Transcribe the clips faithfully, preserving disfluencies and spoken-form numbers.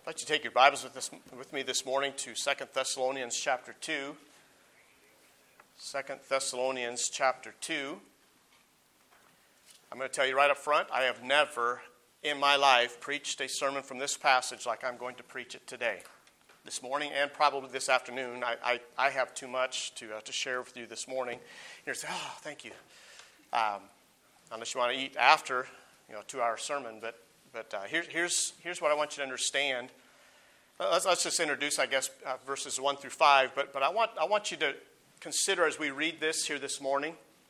I'd like to take your Bibles with, this, with me this morning to Second Thessalonians chapter two. Second Thessalonians chapter two. I'm going to tell you right up front, I have never in my life preached a sermon from this passage like I'm going to preach it today. This morning and probably this afternoon. I, I, I have too much to, uh, to share with you this morning. You're say, oh, thank you. Um, unless you want to eat after, you know, a two-hour sermon, but But uh, here, here's, here's what I want you to understand. Let's, let's just introduce, I guess, uh, verses one through five. But, but I, want, I want you to consider as we read this here this morning,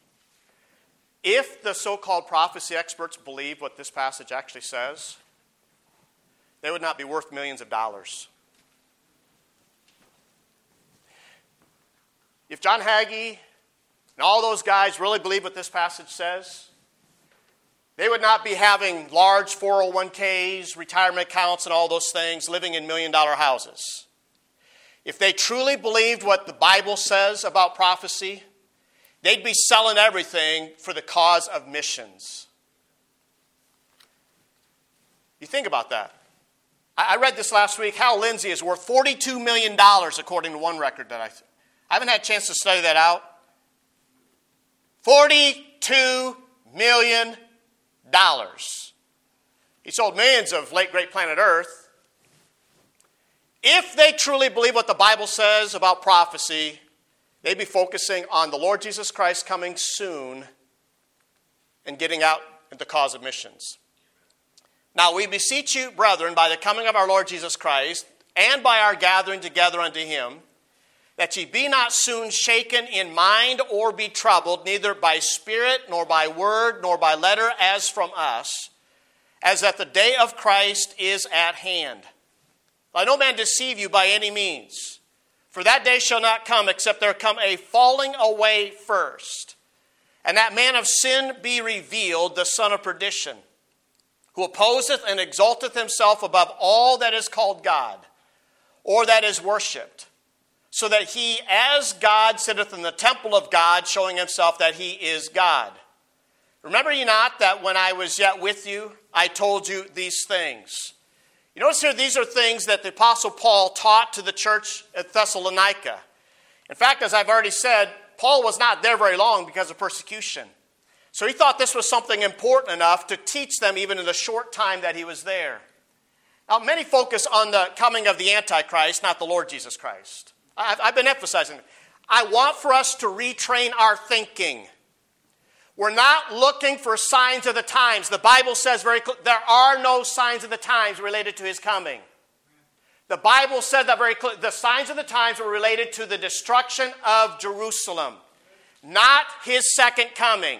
if the so-called prophecy experts believe what this passage actually says, they would not be worth millions of dollars. If John Hagee and all those guys really believe what this passage says, they would not be having large four oh one k's, retirement accounts, and all those things, living in million-dollar houses. If they truly believed what the Bible says about prophecy, they'd be selling everything for the cause of missions. You think about that. I read this last week. Hal Lindsey is worth forty-two million dollars, according to one record that I... I haven't had a chance to study that out. forty-two million dollars. Dollars. He sold millions of late great planet Earth. If they truly believe what the Bible says about prophecy, they'd be focusing on the Lord Jesus Christ coming soon and getting out in the cause of missions. Now we beseech you, brethren, by the coming of our Lord Jesus Christ, and by our gathering together unto him, that ye be not soon shaken in mind or be troubled, neither by spirit, nor by word, nor by letter, as from us, as that the day of Christ is at hand. Let no man deceive you by any means, for that day shall not come, except there come a falling away first, and that man of sin be revealed, the son of perdition, who opposeth and exalteth himself above all that is called God, or that is worshipped, so that he, as God, sitteth in the temple of God, showing himself that he is God. Remember ye not that when I was yet with you, I told you these things? You notice here, these are things that the Apostle Paul taught to the church at Thessalonica. In fact, as I've already said, Paul was not there very long because of persecution. So he thought this was something important enough to teach them even in the short time that he was there. Now, many focus on the coming of the Antichrist, not the Lord Jesus Christ. I've been emphasizing it. I want for us to retrain our thinking. We're not looking for signs of the times. The Bible says very clearly, there are no signs of the times related to his coming. The Bible said that very clearly. The signs of the times were related to the destruction of Jerusalem, not his second coming.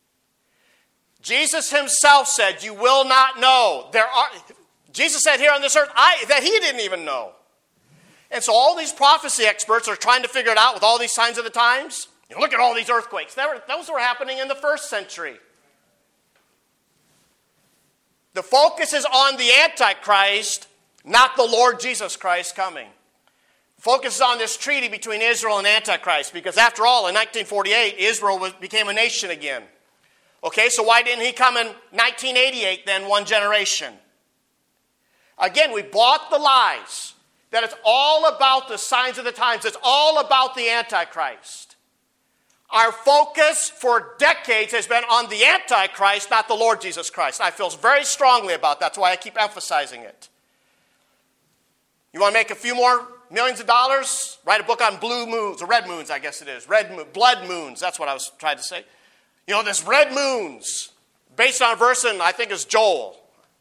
Jesus himself said, you will not know. There are. Jesus said here on this earth I, that he didn't even know. And so all these prophecy experts are trying to figure it out with all these signs of the times. You know, look at all these earthquakes. Were, those were happening in the first century. The focus is on the Antichrist, not the Lord Jesus Christ coming. The focus is on this treaty between Israel and Antichrist, because after all, in nineteen forty-eight, Israel was, became a nation again. Okay, so why didn't he come in nineteen eighty-eight then, one generation? Again, we bought the lies. That it's all about the signs of the times. It's all about the Antichrist. Our focus for decades has been on the Antichrist, not the Lord Jesus Christ. I feel very strongly about that. That's why I keep emphasizing it. You want to make a few more millions of dollars? Write a book on blue moons, or red moons, I guess it is. Red moon, blood moons. That's what I was trying to say. You know, this red moons, based on a verse in, I think it's Joel.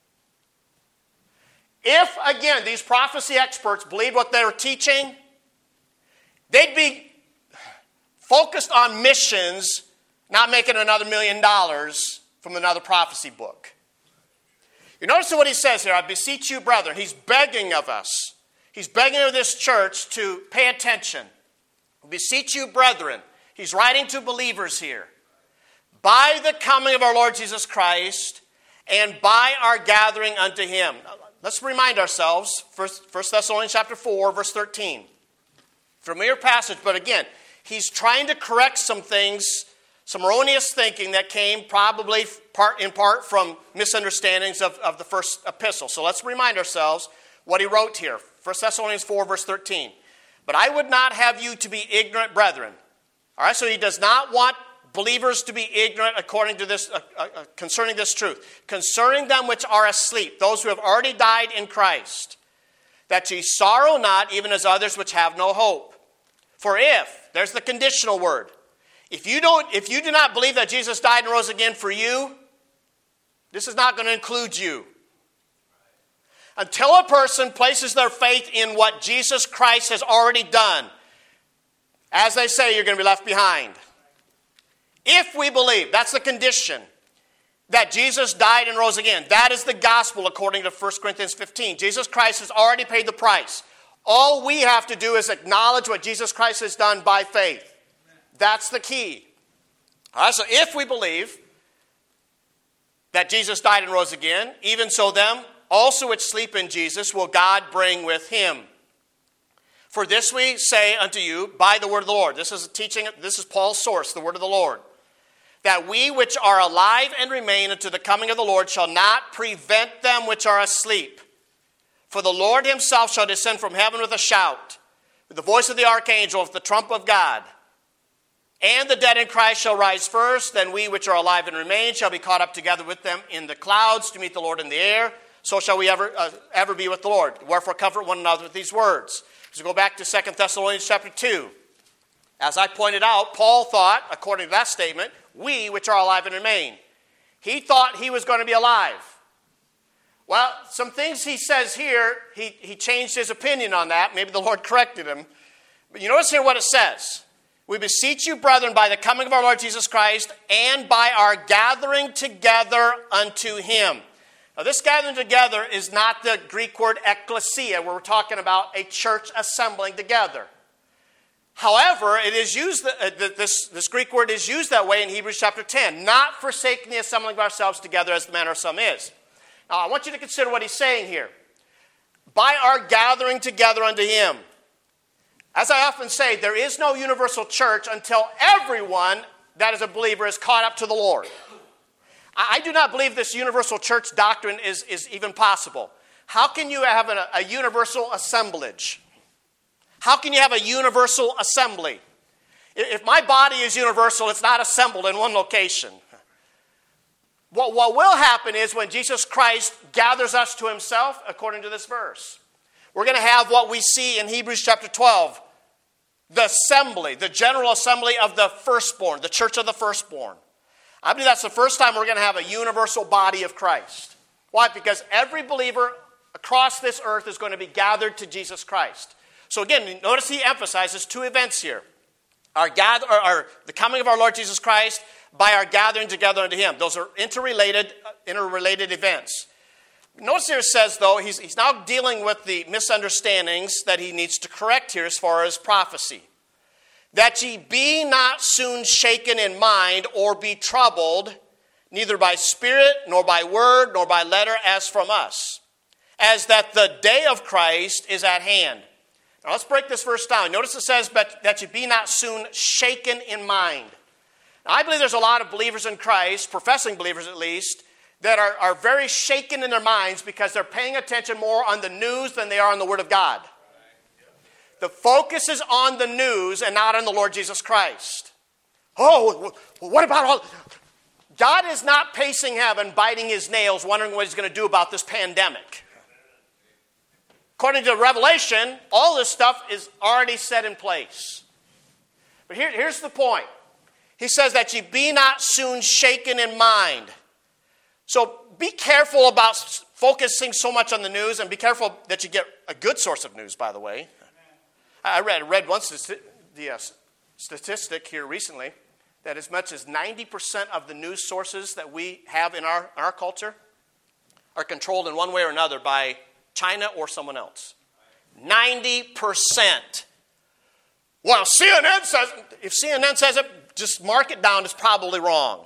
If, again, these prophecy experts believe what they're teaching, they'd be focused on missions, not making another million dollars from another prophecy book. You notice what he says here, I beseech you, brethren. He's begging of us. He's begging of this church to pay attention. I beseech you, brethren. He's writing to believers here. By the coming of our Lord Jesus Christ and by our gathering unto him. Let's remind ourselves, First Thessalonians chapter four, verse thirteen. Familiar passage, but again, he's trying to correct some things, some erroneous thinking that came probably part, in part from misunderstandings of, of the first epistle. So let's remind ourselves, what he wrote here. First Thessalonians four, verse thirteen. But I would not have you to be ignorant, brethren. All right, so he does not want believers to be ignorant according to this, uh, uh, concerning this truth. Concerning them which are asleep, those who have already died in Christ, that ye sorrow not, even as others which have no hope. For if, there's the conditional word, if you don't, if you do not believe that Jesus died and rose again for you, this is not going to include you. Until a person places their faith in what Jesus Christ has already done, as they say, you're going to be left behind. If we believe, that's the condition, that Jesus died and rose again. That is the gospel according to First Corinthians fifteen. Jesus Christ has already paid the price. All we have to do is acknowledge what Jesus Christ has done by faith. That's the key. All right, so if we believe that Jesus died and rose again, even so them also which sleep in Jesus will God bring with him. For this we say unto you by the word of the Lord. This is a teaching, this is Paul's source, the word of the Lord. That we which are alive and remain unto the coming of the Lord shall not prevent them which are asleep. For the Lord himself shall descend from heaven with a shout, with the voice of the archangel, with the trump of God. And the dead in Christ shall rise first, then we which are alive and remain shall be caught up together with them in the clouds to meet the Lord in the air. So shall we ever, uh, ever be with the Lord. Wherefore comfort one another with these words. So go back to Second Thessalonians chapter two. As I pointed out, Paul thought, according to that statement, we which are alive and remain. He thought he was going to be alive. Well, some things he says here, he, he changed his opinion on that. Maybe the Lord corrected him. But you notice here what it says. We beseech you, brethren, by the coming of our Lord Jesus Christ, and by our gathering together unto him. Now, this gathering together is not the Greek word ekklesia, where we're talking about a church assembling together. However, it is used, uh, this, this Greek word is used that way in Hebrews chapter ten. Not forsaking the assembling of ourselves together as the manner of some is. Now, I want you to consider what he's saying here. By our gathering together unto him. As I often say, there is no universal church until everyone that is a believer is caught up to the Lord. I, I do not believe this universal church doctrine is, is even possible. How can you have a, a universal assemblage? How can you have a universal assembly? If my body is universal, it's not assembled in one location. What, what will happen is when Jesus Christ gathers us to himself, according to this verse, we're going to have what we see in Hebrews chapter twelve, the assembly, the general assembly of the firstborn, the church of the firstborn. I believe that's the first time we're going to have a universal body of Christ. Why? Because every believer across this earth is going to be gathered to Jesus Christ. So again, notice he emphasizes two events here. Our gather, or, or the coming of our Lord Jesus Christ by our gathering together unto him. Those are interrelated, interrelated events. Notice here it says, though, he's, he's now dealing with the misunderstandings that he needs to correct here as far as prophecy. That ye be not soon shaken in mind or be troubled, neither by spirit, nor by word, nor by letter as from us, as that the day of Christ is at hand. Now let's break this verse down. Notice it says that you be not soon shaken in mind. Now, I believe there's a lot of believers in Christ, professing believers at least, that are, are very shaken in their minds because they're paying attention more on the news than they are on the Word of God. The focus is on the news and not on the Lord Jesus Christ. Oh, what about all... God is not pacing heaven, biting his nails, wondering what he's going to do about this pandemic. According to Revelation, all this stuff is already set in place. But here, here's the point. He says that ye be not soon shaken in mind. So be careful about focusing so much on the news, and be careful that you get a good source of news, by the way. I read, read one stati- the, uh, statistic here recently that as much as ninety percent of the news sources that we have in our, our culture are controlled in one way or another by China or someone else. ninety percent. Well, C N N says, if C N N says it, just mark it down, it's probably wrong.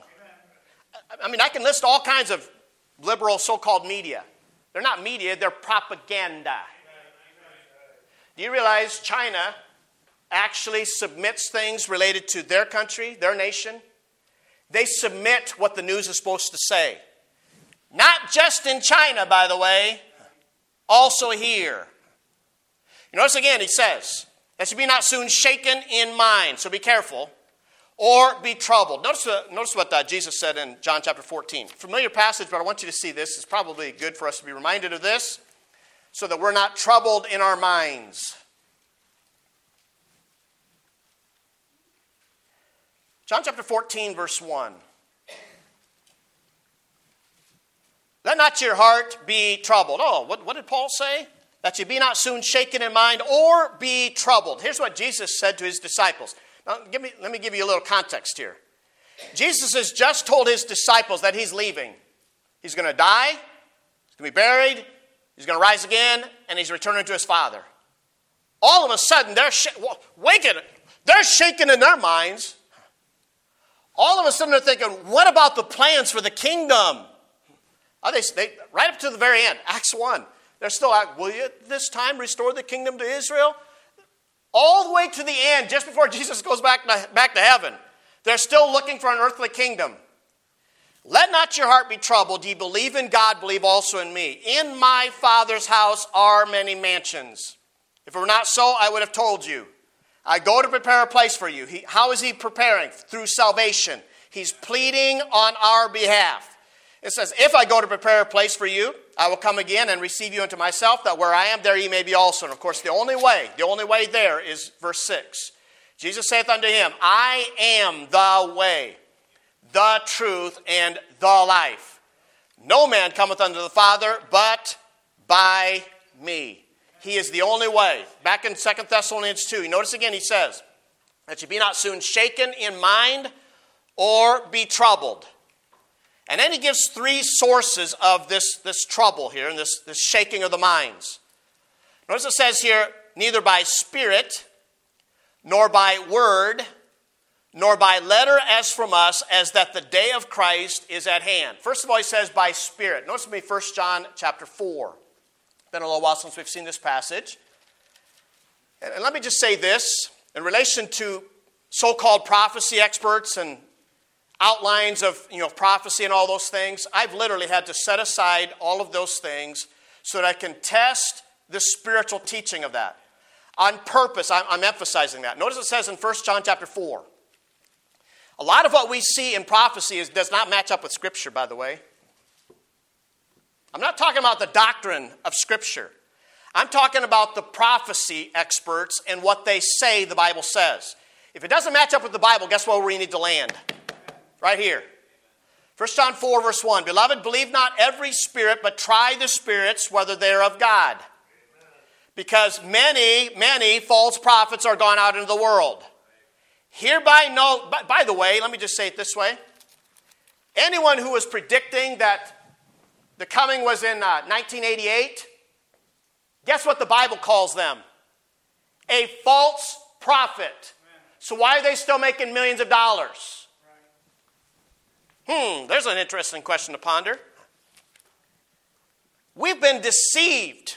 I mean, I can list all kinds of liberal so-called media. They're not media, they're propaganda. Do you realize China actually submits things related to their country, their nation? They submit what the news is supposed to say. Not just in China, by the way. also here. You notice again, he says, that you be not soon shaken in mind. So be careful. Or be troubled. Notice, uh, notice what uh, Jesus said in John chapter fourteen. Familiar passage, but I want you to see this. It's probably good for us to be reminded of this so that we're not troubled in our minds. John chapter fourteen, verse one. Let not your heart be troubled. Oh, what, what did Paul say? That you be not soon shaken in mind or be troubled. Here's what Jesus said to his disciples. Now, give me, let me give you a little context here. Jesus has just told his disciples that he's leaving. He's going to die, he's going to be buried, he's going to rise again, and he's returning to his Father. All of a sudden, they're sh- waking, they're shaking in their minds. All of a sudden, they're thinking, what about the plans for the kingdom? Are they, they, right up to the very end, Acts one, they're still like, will you this time restore the kingdom to Israel? All the way to the end, just before Jesus goes back to, back to heaven, they're still looking for an earthly kingdom. Let not your heart be troubled. Ye believe in God, believe also in me. In my Father's house are many mansions. If it were not so, I would have told you. I go to prepare a place for you. He, how is he preparing? Through salvation. He's pleading on our behalf. It says, if I go to prepare a place for you, I will come again and receive you unto myself, that where I am, there ye may be also. And of course, the only way, the only way there is verse six. Jesus saith unto him, I am the way, the truth, and the life. No man cometh unto the Father but by me. He is the only way. Back in Second Thessalonians two, you notice again he says, that you be not soon shaken in mind or be troubled. And then he gives three sources of this, this trouble here, and this, this shaking of the minds. Notice it says here, neither by spirit, nor by word, nor by letter as from us, as that the day of Christ is at hand. First of all, he says by spirit. Notice with me First John chapter four. Been a little while since we've seen this passage. And, and let me just say this, in relation to so-called prophecy experts and outlines of, you know, prophecy and all those things, I've literally had to set aside all of those things so that I can test the spiritual teaching of that. On purpose, I'm, I'm emphasizing that. Notice it says in First John chapter four, a lot of what we see in prophecy is, does not match up with Scripture, by the way. I'm not talking about the doctrine of Scripture. I'm talking about the prophecy experts and what they say the Bible says. If it doesn't match up with the Bible, guess where we need to land? Right here. First John four, verse one. Beloved, believe not every spirit, but try the spirits, whether they're of God. Because many, many false prophets are gone out into the world. Hereby know, by, by the way, let me just say it this way. Anyone who was predicting that the coming was in uh, nineteen eighty-eight, guess what the Bible calls them? A false prophet. So why are they still making millions of dollars? Hmm, there's an interesting question to ponder. We've been deceived.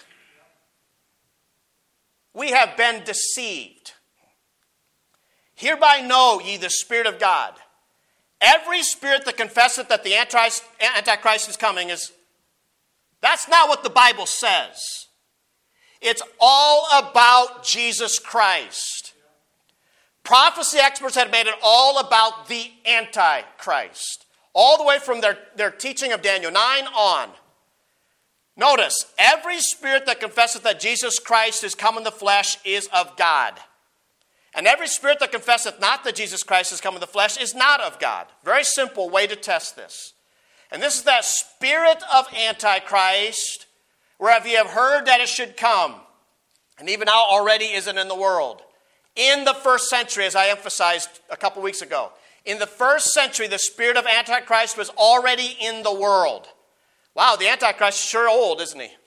We have been deceived. Hereby know ye the Spirit of God. Every spirit that confesseth that the Antichrist, Antichrist is coming is, that's not what the Bible says. It's all about Jesus Christ. Prophecy experts had made it all about the Antichrist. All the way from their, their teaching of Daniel nine on. Notice, every spirit that confesseth that Jesus Christ is come in the flesh is of God. And every spirit that confesseth not that Jesus Christ is come in the flesh is not of God. Very simple way to test this. And this is that spirit of Antichrist, whereof ye have heard that it should come, and even now already isn't in the world. In the first century, as I emphasized a couple weeks ago, in the first century, the spirit of Antichrist was already in the world. Wow, the Antichrist is sure old, isn't he?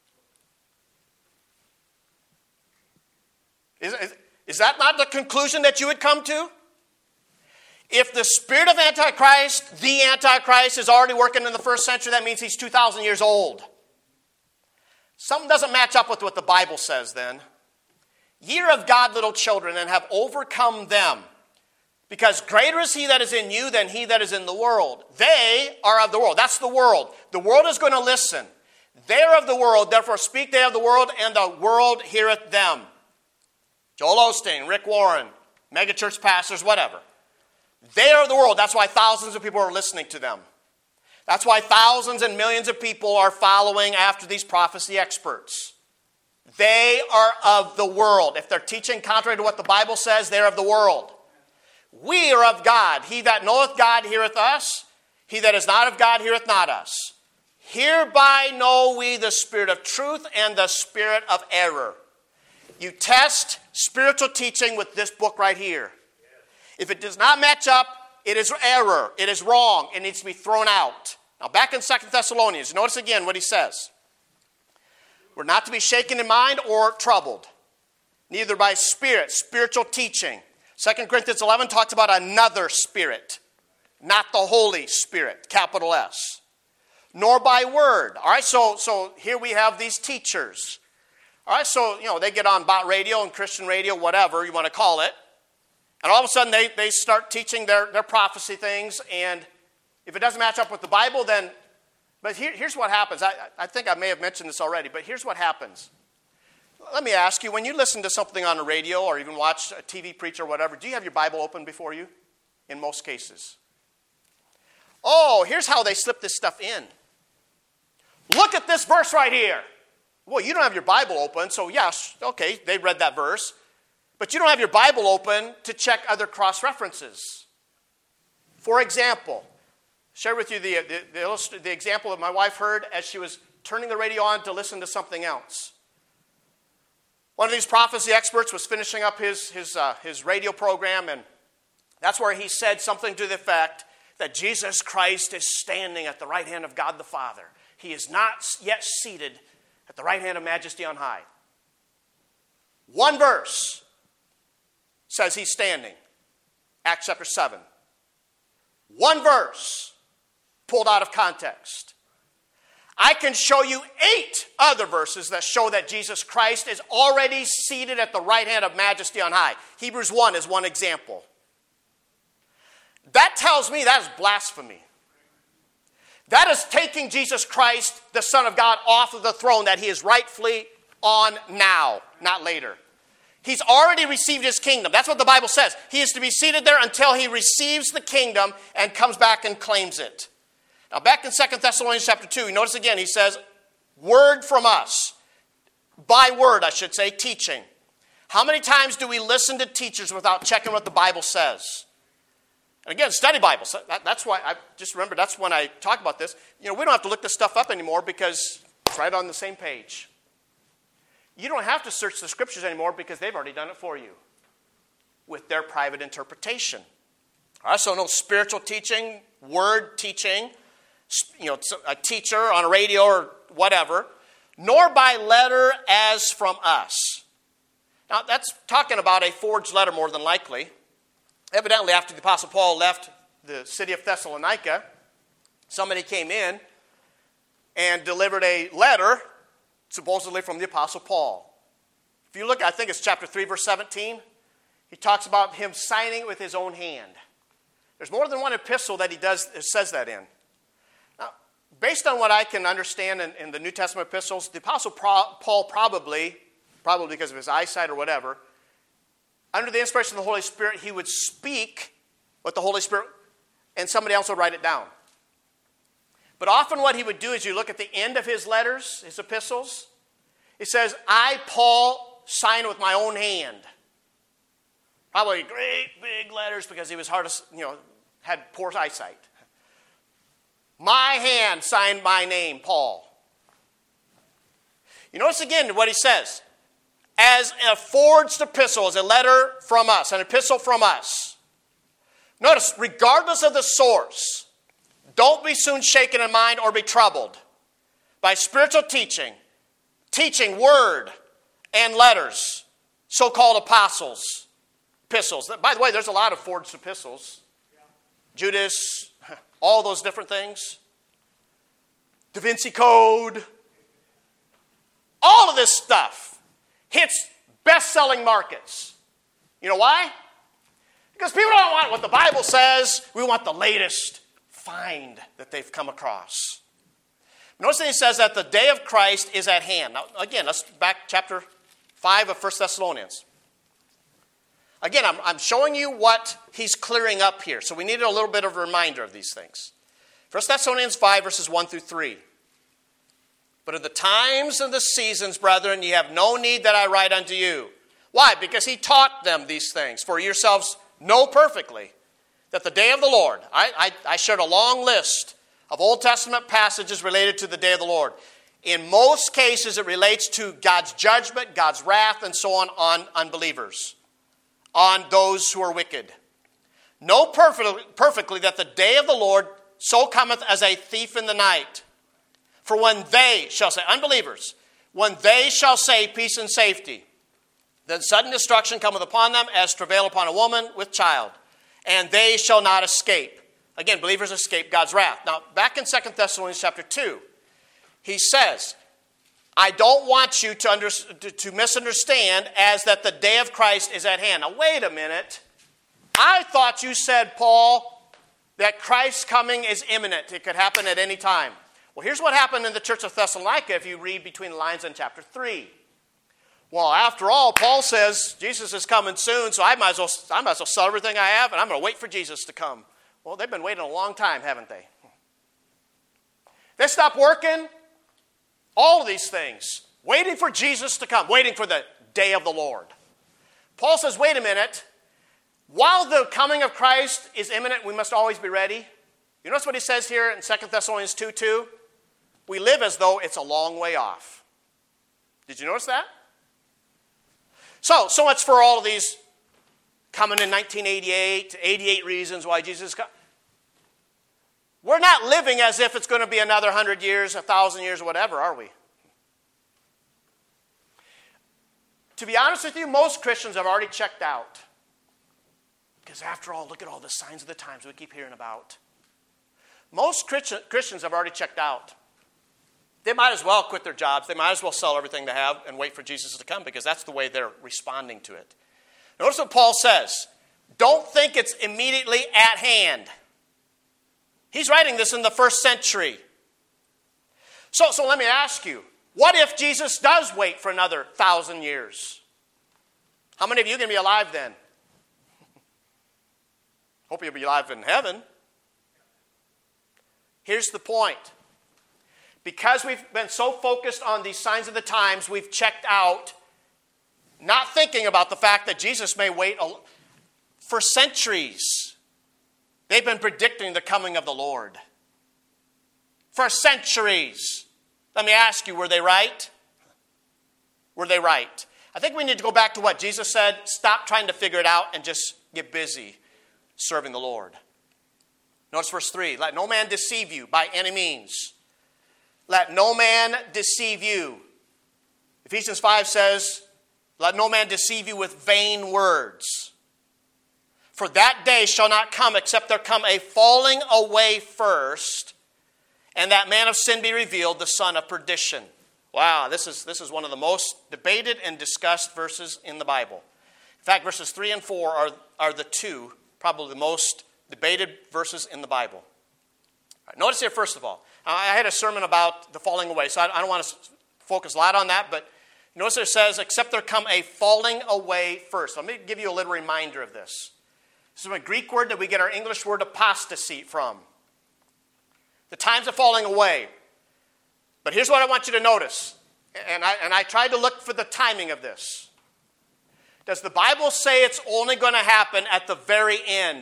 Is, is, is that not the conclusion that you would come to? If the spirit of Antichrist, the Antichrist, is already working in the first century, that means he's two thousand years old. Something doesn't match up with what the Bible says then. Ye are of God, little children, and have overcome them. Because greater is he that is in you than he that is in the world. They are of the world. That's the world. The world is going to listen. They are of the world, therefore speak they of the world, and the world heareth them. Joel Osteen, Rick Warren, megachurch pastors, whatever. They are of the world. That's why thousands of people are listening to them. That's why thousands and millions of people are following after these prophecy experts. They are of the world. If they're teaching contrary to what the Bible says, they're of the world. We are of God. He that knoweth God heareth us. He that is not of God heareth not us. Hereby know we the spirit of truth and the spirit of error. You test spiritual teaching with this book right here. If it does not match up, it is error. It is wrong. It needs to be thrown out. Now back in Second Thessalonians, notice again what he says. We're not to be shaken in mind or troubled, neither by spirit, spiritual teaching. Second Corinthians eleven talks about another spirit, not the Holy Spirit, capital S. Nor by word. All right, so, so here we have these teachers. All right, so, you know, they get on bot radio and Christian radio, whatever you want to call it. And all of a sudden they, they start teaching their, their prophecy things. And if it doesn't match up with the Bible, then... But here, here's what happens. I, I think I may have mentioned this already, but here's what happens. Let me ask you, when you listen to something on the radio or even watch a T V preacher or whatever, do you have your Bible open before you? In most cases. Oh, here's how they slip this stuff in. Look at this verse right here. Well, you don't have your Bible open, so yes, okay, they read that verse. But you don't have your Bible open to check other cross-references. For example, share with you the, the, the, illust- the example that my wife heard as she was turning the radio on to listen to something else. One of these prophecy experts was finishing up his, his, uh, his radio program, and that's where he said something to the effect that Jesus Christ is standing at the right hand of God the Father. He is not yet seated at the right hand of Majesty on high. One verse says he's standing. Acts chapter seven. One verse pulled out of context. I can show you eight other verses that show that Jesus Christ is already seated at the right hand of Majesty on high. Hebrews one is one example. That tells me that is blasphemy. That is taking Jesus Christ, the Son of God, off of the throne that he is rightfully on now, not later. He's already received his kingdom. That's what the Bible says. He is to be seated there until he receives the kingdom and comes back and claims it. Now back in Second Thessalonians chapter two, notice again, he says, word from us. By word, I should say, teaching. How many times do we listen to teachers without checking what the Bible says? And again, study Bibles. That, that's why I just remember that's when I talk about this. You know, we don't have to look this stuff up anymore because it's right on the same page. You don't have to search the scriptures anymore because they've already done it for you with their private interpretation. All right, so no spiritual teaching, word teaching, you know, a teacher on a radio or whatever, nor by letter as from us. Now, that's talking about a forged letter more than likely. Evidently, after the Apostle Paul left the city of Thessalonica, somebody came in and delivered a letter, supposedly from the Apostle Paul. If you look, I think it's chapter three, verse seventeen, he talks about him signing it with his own hand. There's more than one epistle that he does says that in. Now, based on what I can understand in, in the New Testament epistles, the Apostle Paul probably, probably because of his eyesight or whatever, under the inspiration of the Holy Spirit, he would speak what the Holy Spirit, and somebody else would write it down. But often what he would do is you look at the end of his letters, his epistles, it says, I, Paul, sign with my own hand. Probably great big letters because he was hard to, you know, had poor eyesight. My hand signed my name, Paul. You notice again what he says. As a forged epistle, as a letter from us, an epistle from us. Notice, regardless of the source, don't be soon shaken in mind or be troubled by spiritual teaching, teaching, word, and letters, so-called apostles, epistles. By the way, there's a lot of forged epistles. Yeah. Judas, all those different things. Da Vinci Code. All of this stuff hits best-selling markets. You know why? Because people don't want what the Bible says. We want the latest find that they've come across. Notice that he says that the day of Christ is at hand. Now, again, let's back chapter five of First Thessalonians. Again, I'm, I'm showing you what he's clearing up here. So we needed a little bit of a reminder of these things. First Thessalonians five, verses one through three. But of the times and the seasons, brethren, ye have no need that I write unto you. Why? Because he taught them these things. For yourselves know perfectly that the day of the Lord, I, I, I shared a long list of Old Testament passages related to the day of the Lord. In most cases, it relates to God's judgment, God's wrath, and so on, on unbelievers, on those who are wicked. Know perfectly, perfectly that the day of the Lord so cometh as a thief in the night. For when they shall say, unbelievers, when they shall say peace and safety, then sudden destruction cometh upon them as travail upon a woman with child, and they shall not escape. Again, believers escape God's wrath. Now, back in Second Thessalonians chapter two, he says, I don't want you to, under, to, to misunderstand as that the day of Christ is at hand. Now, wait a minute. I thought you said, Paul, that Christ's coming is imminent. It could happen at any time. Well, here's what happened in the church of Thessalonica if you read between the lines in chapter three. Well, after all, Paul says Jesus is coming soon, so I might as well, I might as well sell everything I have, and I'm going to wait for Jesus to come. Well, they've been waiting a long time, haven't they? They stopped working. All of these things. Waiting for Jesus to come. Waiting for the day of the Lord. Paul says, wait a minute. While the coming of Christ is imminent, we must always be ready. You notice what he says here in Second Thessalonians two two? We live as though it's a long way off. Did you notice that? So, so much for all of these coming in nineteen eighty-eight, eighty-eight reasons why Jesus is coming. We're not living as if it's going to be another hundred years, a thousand years, whatever, are we? To be honest with you, most Christians have already checked out. Because after all, look at all the signs of the times we keep hearing about. Most Christian, Christians have already checked out. They might as well quit their jobs. They might as well sell everything they have and wait for Jesus to come because that's the way they're responding to it. Notice what Paul says. Don't think it's immediately at hand. He's writing this in the first century. So, so let me ask you, what if Jesus does wait for another thousand years? How many of you are going to be alive then? Hope you'll be alive in heaven. Here's the point. Because we've been so focused on these signs of the times, we've checked out, not thinking about the fact that Jesus may wait for centuries. They've been predicting the coming of the Lord. For centuries. Let me ask you, were they right? Were they right? I think we need to go back to what Jesus said. Stop trying to figure it out and just get busy serving the Lord. Notice verse three. Let no man deceive you by any means. Let no man deceive you. Ephesians five says, let no man deceive you with vain words. For that day shall not come except there come a falling away first, and that man of sin be revealed, the son of perdition. Wow, this is, this is one of the most debated and discussed verses in the Bible. In fact, verses three and four are, are the two, probably the most debated verses in the Bible. All right, notice here, first of all, I had a sermon about the falling away, so I, I don't want to focus a lot on that, but notice it says, except there come a falling away first. Let me give you a little reminder of this. This is a Greek word that we get our English word apostasy from. The times of falling away. But here's what I want you to notice. And I, and I tried to look for the timing of this. Does the Bible say it's only going to happen at the very end?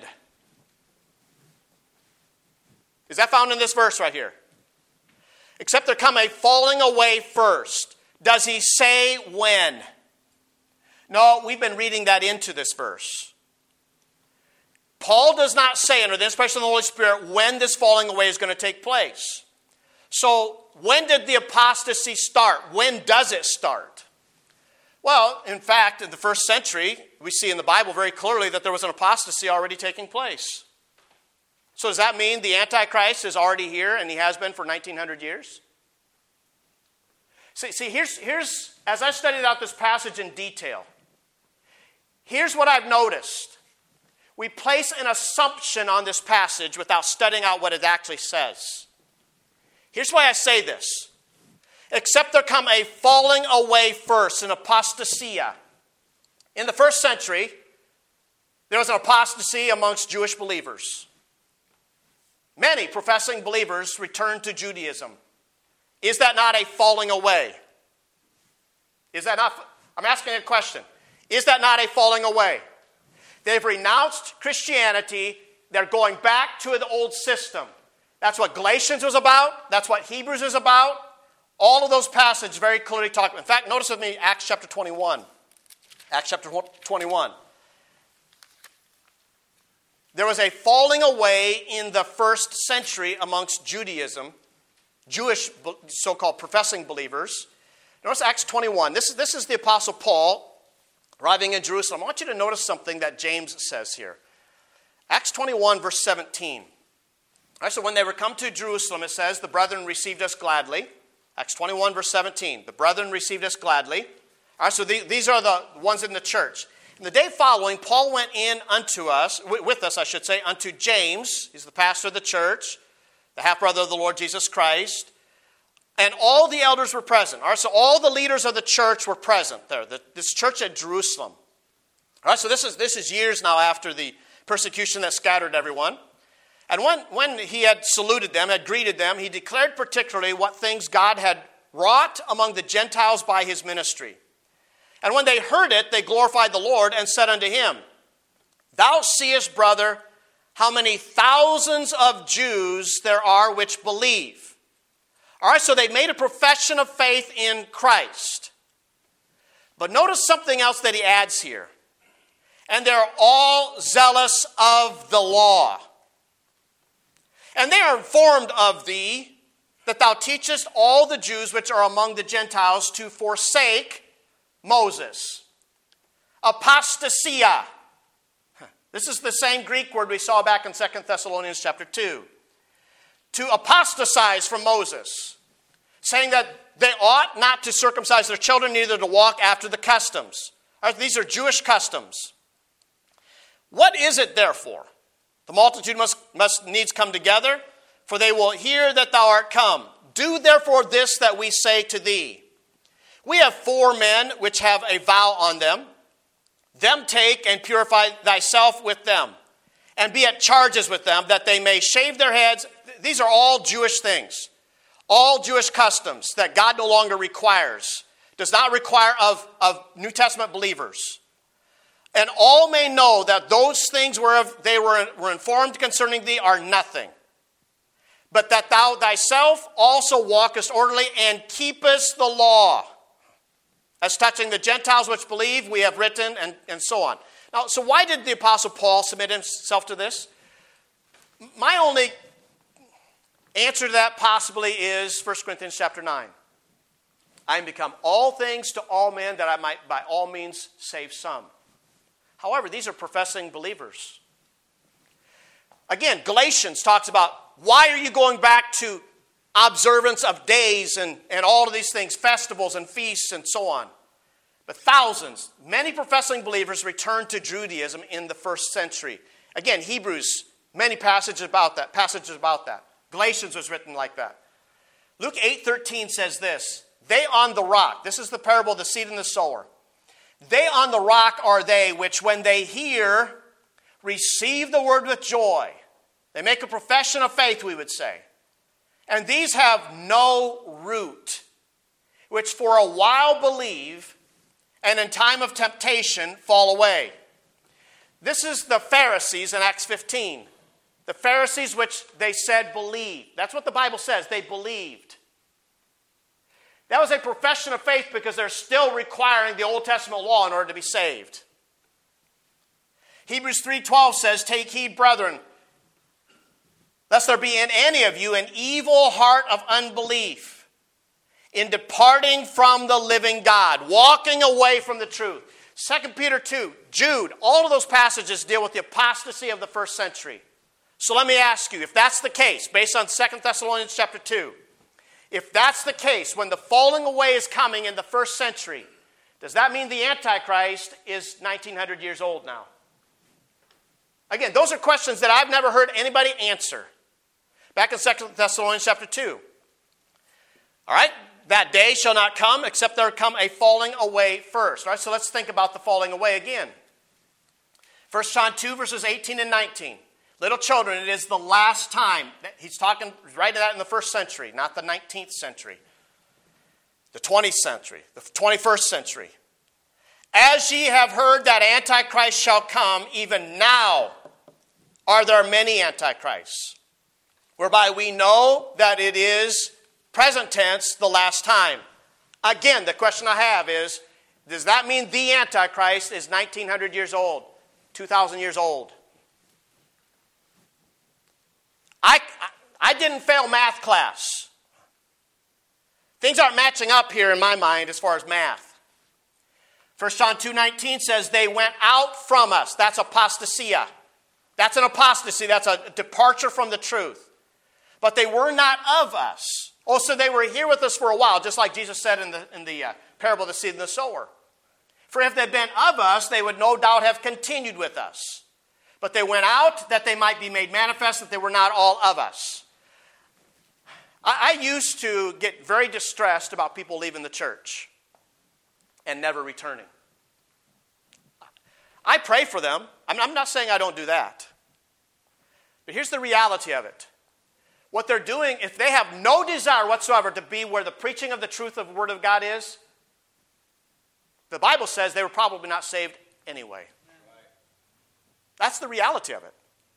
Is that found in this verse right here? Except there come a falling away first. Does he say when? No, we've been reading that into this verse. Paul does not say, under the inspiration of the Holy Spirit, when this falling away is going to take place. So, when did the apostasy start? When does it start? Well, in fact, in the first century, we see in the Bible very clearly that there was an apostasy already taking place. So does that mean the Antichrist is already here and he has been for nineteen hundred years? See, see here's, here's, as I studied out this passage in detail, here's what I've noticed. We place an assumption on this passage without studying out what it actually says. Here's why I say this. Except there come a falling away first, an apostasia. In the first century, there was an apostasy amongst Jewish believers. Many professing believers returned to Judaism. Is that not a falling away? Is that not, I'm asking a question. Is that not a falling away? They've renounced Christianity. They're going back to the old system. That's what Galatians was about. That's what Hebrews is about. All of those passages very clearly talk. In fact, notice with me Acts chapter twenty-one. Acts chapter twenty-one. There was a falling away in the first century amongst Judaism, Jewish so-called professing believers. Notice Acts twenty-one. This is, this is the Apostle Paul arriving in Jerusalem. I want you to notice something that James says here. Acts twenty-one, verse seventeen. All right, so when they were come to Jerusalem, it says, the brethren received us gladly. Acts twenty-one, verse seventeen. The brethren received us gladly. All right, so the, these are the ones in the church. In the day following, Paul went in unto us, with us, I should say, unto James. He's the pastor of the church, the half-brother of the Lord Jesus Christ. And all the elders were present. All right, so all the leaders of the church were present there. The, this church at Jerusalem. All right, so this is, this is years now after the persecution that scattered everyone. And when, when he had saluted them, had greeted them, he declared particularly what things God had wrought among the Gentiles by his ministry. And when they heard it, they glorified the Lord and said unto him, Thou seest, brother, how many thousands of Jews there are which believe. All right, so they made a profession of faith in Christ. But notice something else that he adds here. And they're all zealous of the law. And they are informed of thee, that thou teachest all the Jews which are among the Gentiles to forsake Moses. Apostasia. This is the same Greek word we saw back in Second Thessalonians chapter two. To apostatize from Moses. Saying that they ought not to circumcise their children, neither to walk after the customs. These are Jewish customs. What is it therefore? The multitude must, must needs come together, for they will hear that thou art come. Do therefore this that we say to thee. We have four men which have a vow on them. Them take and purify thyself with them, and be at charges with them, that they may shave their heads. These are all Jewish things. All Jewish customs that God no longer requires. Does not require of, of New Testament believers. And all may know that those things whereof they were, were informed concerning thee are nothing. But that thou thyself also walkest orderly and keepest the law. As touching the Gentiles which believe, we have written, and, and so on. Now, so why did the Apostle Paul submit himself to this? My only answer to that possibly is First Corinthians chapter nine. I am become all things to all men, that I might by all means save some. However, these are professing believers. Again, Galatians talks about, why are you going back to observance of days and, and all of these things, festivals and feasts and so on? But thousands, many professing believers returned to Judaism in the first century. Again, Hebrews, many passages about that. Passages about that. Galatians was written like that. Luke eight thirteen says this, they on the rock, this is the parable of the seed and the sower. They on the rock are they which when they hear, receive the word with joy. They make a profession of faith, we would say. And these have no root, which for a while believe, and in time of temptation fall away. This is the Pharisees in Acts fifteen. The Pharisees which they said believed. That's what the Bible says, they believed. That was a profession of faith because they're still requiring the Old Testament law in order to be saved. Hebrews three twelve says, Take heed, brethren, lest there be in any of you an evil heart of unbelief, in departing from the living God, walking away from the truth. Second Peter two, Jude, all of those passages deal with the apostasy of the first century. So let me ask you, if that's the case, based on Second Thessalonians chapter two, if that's the case, when the falling away is coming in the first century, does that mean the Antichrist is nineteen hundred years old now? Again, those are questions that I've never heard anybody answer. Back in Second Thessalonians chapter two. All right? That day shall not come except there come a falling away first. All right? So let's think about the falling away again. First John two, verses eighteen and nineteen. Little children, it is the last time. He's talking right to that in the first century, not the nineteenth century. The twentieth century, the twenty-first century. As ye have heard that Antichrist shall come, even now are there many Antichrists, whereby we know that it is, present tense, the last time. Again, the question I have is, does that mean the Antichrist is nineteen hundred years old, two thousand years old? I, I didn't fail math class. Things aren't matching up here in my mind as far as math. First John two nineteen says, they went out from us. That's apostasia. That's an apostasy. That's a departure from the truth. But they were not of us. Oh, so they were here with us for a while, just like Jesus said in the, in the uh, parable of the seed and the sower. For if they'd been of us, they would no doubt have continued with us. But they went out that they might be made manifest that they were not all of us. I, I used to get very distressed about people leaving the church and never returning. I pray for them. I'm, I'm not saying I don't do that. But here's the reality of it. What they're doing, if they have no desire whatsoever to be where the preaching of the truth of the Word of God is, the Bible says they were probably not saved anyway. That's the reality of it.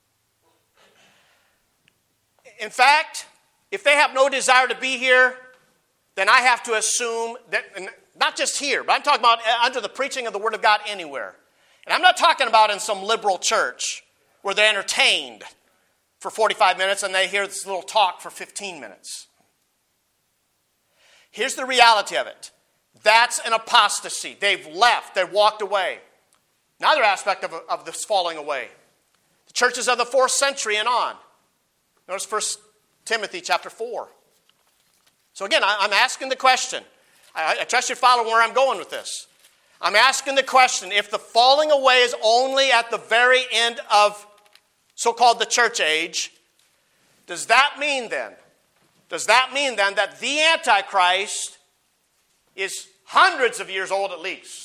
In fact, if they have no desire to be here, then I have to assume that, not just here, but I'm talking about under the preaching of the Word of God anywhere. And I'm not talking about in some liberal church where they're entertained for forty-five minutes and they hear this little talk for fifteen minutes. Here's the reality of it. That's an apostasy. They've left. They've walked away. Another aspect of, of this falling away. The churches of the fourth century and on. Notice First Timothy chapter four. So again, I, I'm asking the question. I, I trust you follow where I'm going with this. I'm asking the question, if the falling away is only at the very end of so-called the church age, does that mean then, does that mean then that the Antichrist is hundreds of years old at least?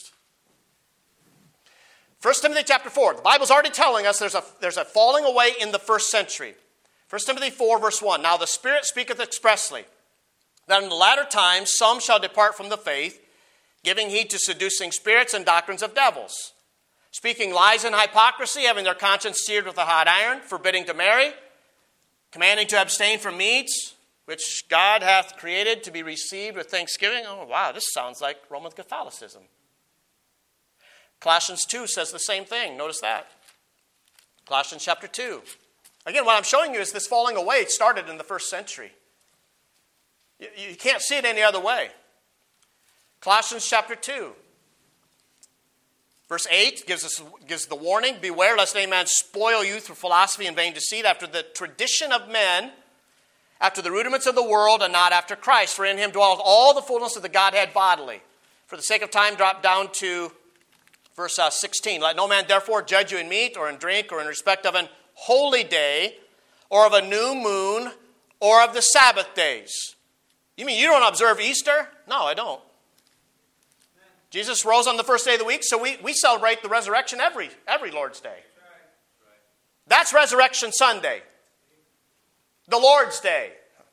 First Timothy chapter four. The Bible's already telling us there's a, there's a falling away in the first century. First Timothy four, verse one. Now the Spirit speaketh expressly, that in the latter times some shall depart from the faith, giving heed to seducing spirits and doctrines of devils, speaking lies and hypocrisy, having their conscience seared with a hot iron, forbidding to marry, commanding to abstain from meats, which God hath created to be received with thanksgiving. Oh, wow, this sounds like Roman Catholicism. Colossians two says the same thing. Notice that. Colossians chapter two. Again, what I'm showing you is this falling away started in the first century. You, you can't see it any other way. Colossians chapter two. Verse eight gives us gives the warning, beware lest any man spoil you through philosophy and vain deceit, after the tradition of men, after the rudiments of the world, and not after Christ. For in him dwelleth all the fullness of the Godhead bodily. For the sake of time, drop down to verse uh, sixteen. Let no man therefore judge you in meat or in drink or in respect of an holy day or of a new moon or of the Sabbath days. You mean you don't observe Easter? No, I don't. Jesus rose on the first day of the week, so we, we celebrate the resurrection every, every Lord's Day. That's Resurrection Sunday. The Lord's Day.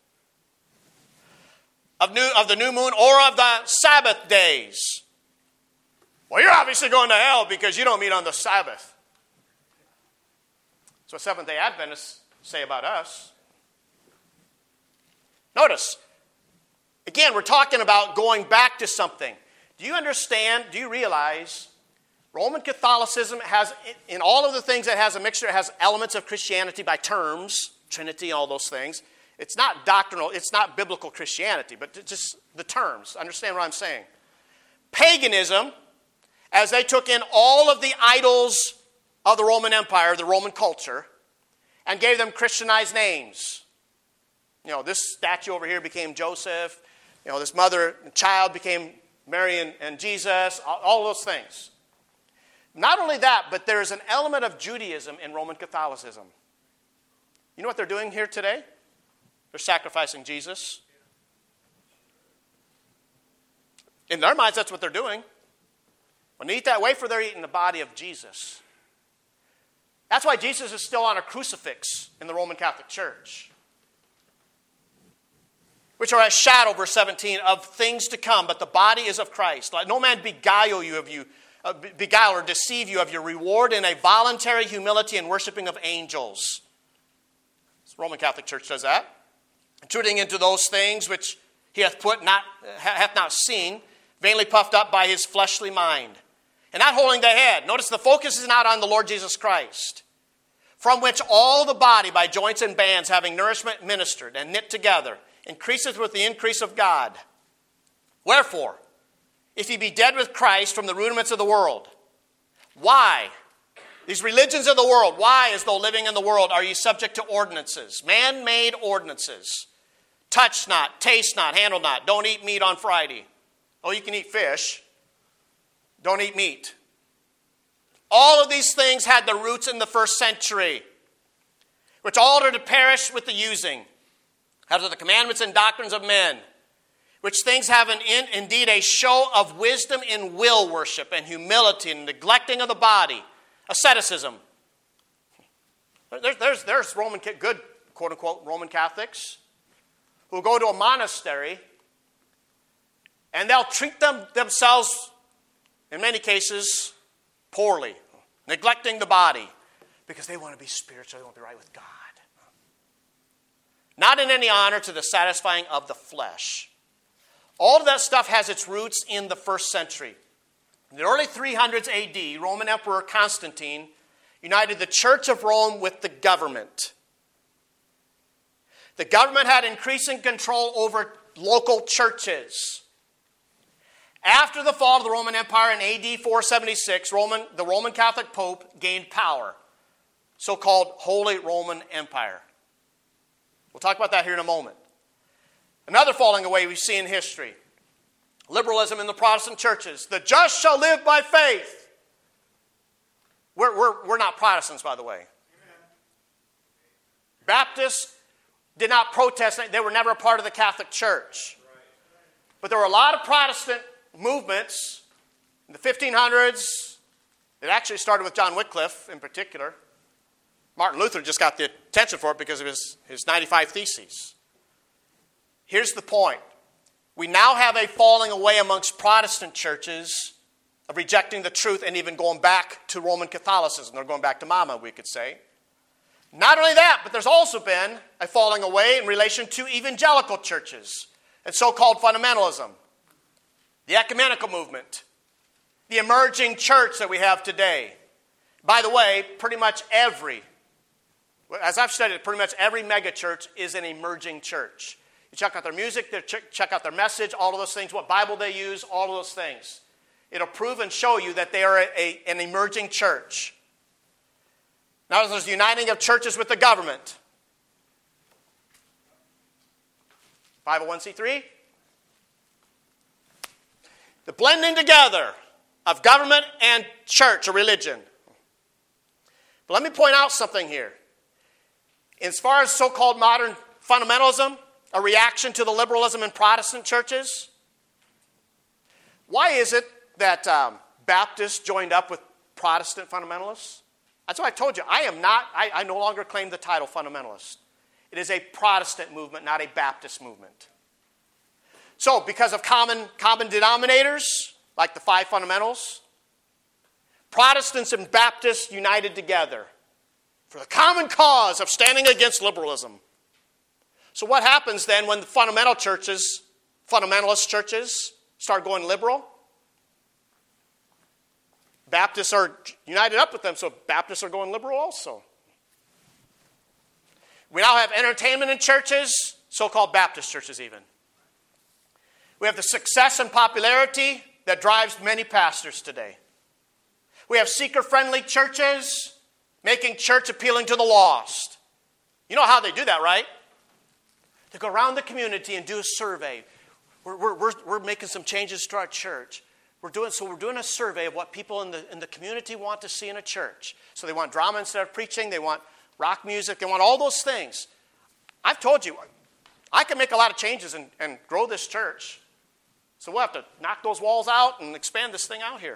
Of, new, of the new moon or of the Sabbath days. Well, you're obviously going to hell because you don't meet on the Sabbath. That's what Seventh-day Adventists say about us. Notice, again, we're talking about going back to something. Do you understand, do you realize Roman Catholicism has, in all of the things it has a mixture, it has elements of Christianity by terms, Trinity, all those things. It's not doctrinal, it's not biblical Christianity, but just the terms. Understand what I'm saying? Paganism, as they took in all of the idols of the Roman Empire, the Roman culture, and gave them Christianized names. You know, this statue over here became Joseph. You know, this mother and child became Mary and, and Jesus, all, all those things. Not only that, but there is an element of Judaism in Roman Catholicism. You know what they're doing here today? They're sacrificing Jesus. In their minds, that's what they're doing. When they eat that wafer, they're eating the body of Jesus. That's why Jesus is still on a crucifix in the Roman Catholic Church, which are a shadow, verse seventeen, of things to come, but the body is of Christ. Let no man beguile you of you, uh, beguile or deceive you of your reward in a voluntary humility and worshiping of angels. The Roman Catholic Church does that. Intruding into those things which he hath put not hath not seen, vainly puffed up by his fleshly mind. And not holding the head. Notice the focus is not on the Lord Jesus Christ. From which all the body by joints and bands having nourishment ministered and knit together increaseth with the increase of God. Wherefore, if ye be dead with Christ from the rudiments of the world, why? These religions of the world, why, as though living in the world, are ye subject to ordinances, man-made ordinances? Touch not, taste not, handle not, don't eat meat on Friday. Oh, you can eat fish. Don't eat meat. All of these things had their roots in the first century, which all are to perish with the using, after the commandments and doctrines of men, which things have an in, indeed a show of wisdom in will worship and humility and neglecting of the body, asceticism. There's, there's, there's Roman, good, quote-unquote, Roman Catholics who go to a monastery and they'll treat them themselves, in many cases, poorly, neglecting the body, because they want to be spiritual, they want to be right with God. Not in any honor to the satisfying of the flesh. All of that stuff has its roots in the first century. In the early three hundreds A D, Roman Emperor Constantine united the Church of Rome with the government. The government had increasing control over local churches. After the fall of the Roman Empire in A D four seventy-six, Roman, the Roman Catholic Pope gained power, so-called Holy Roman Empire. We'll talk about that here in a moment. Another falling away we see in history. Liberalism in the Protestant churches. The just shall live by faith. We're, we're, we're not Protestants, by the way. Amen. Baptists did not protest. They were never a part of the Catholic Church. But there were a lot of Protestant movements in the fifteen hundreds. It actually started with John Wycliffe in particular. Martin Luther just got the attention for it because of his, his ninety-five Theses. Here's the point. We now have a falling away amongst Protestant churches of rejecting the truth and even going back to Roman Catholicism. They're going back to Mama, we could say. Not only that, but there's also been a falling away in relation to evangelical churches and so-called fundamentalism, the ecumenical movement, the emerging church that we have today. By the way, pretty much every, as I've studied it, pretty much every megachurch is an emerging church. You check out their music, check out their message, all of those things, what Bible they use, all of those things. It'll prove and show you that they are a, a, an emerging church. Now there's the uniting of churches with the government. five oh one c three. The blending together of government and church or religion. But let me point out something here. As far as so-called modern fundamentalism, a reaction to the liberalism in Protestant churches, why is it that um, Baptists joined up with Protestant fundamentalists? That's why I told you, I am not, I, I no longer claim the title fundamentalist. It is a Protestant movement, not a Baptist movement. So, because of common, common denominators, like the five fundamentals, Protestants and Baptists united together for the common cause of standing against liberalism. So what happens then when the fundamental churches, fundamentalist churches, start going liberal? Baptists are united up with them, so Baptists are going liberal also. We now have entertainment in churches, so-called Baptist churches even. We have the success and popularity that drives many pastors today. We have seeker-friendly churches making church appealing to the lost. You know how they do that, right? They go around the community and do a survey. We're, we're, we're, we're making some changes to our church. We're doing, so we're doing a survey of what people in the, in the community want to see in a church. So they want drama instead of preaching. They want rock music. They want all those things. I've told you, I can make a lot of changes and, and grow this church. So we'll have to knock those walls out and expand this thing out here.